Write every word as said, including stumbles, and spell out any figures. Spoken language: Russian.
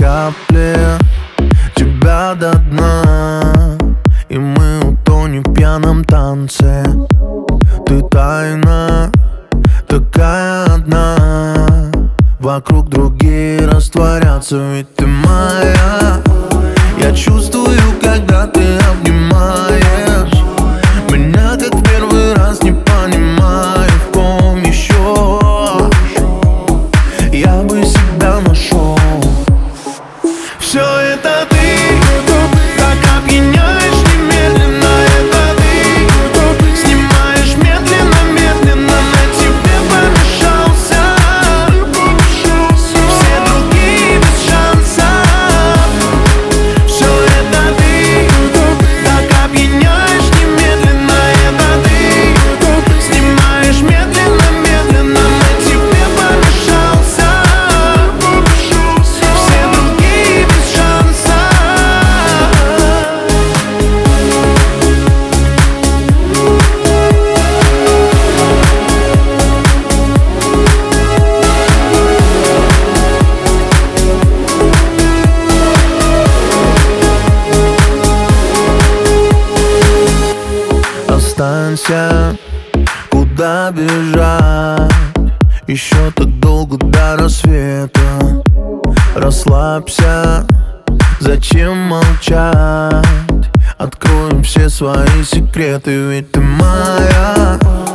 капли тебя до дна, и мы утонем в пьяном танце. Ты тайна такая одна, вокруг другие растворятся, ведь ты моя. Я чувствую, когда ты обнимаешь меня, как в первый раз, не понимаю, в ком еще я бы себя нашел. Все это ты, так опьяняешь немедленно. Это ты снимаешь медленно-медленно, на тебе помешался. Все другие без шанса. Все это ты, так опьяняешь немедленно. Это ты снимаешь медленно-медленно, на тебе помешался. Все другие без шанса. Останься, куда бежать? Еще так долго до рассвета. Расслабься, зачем молчать? Откроем все свои секреты, ведь ты моя.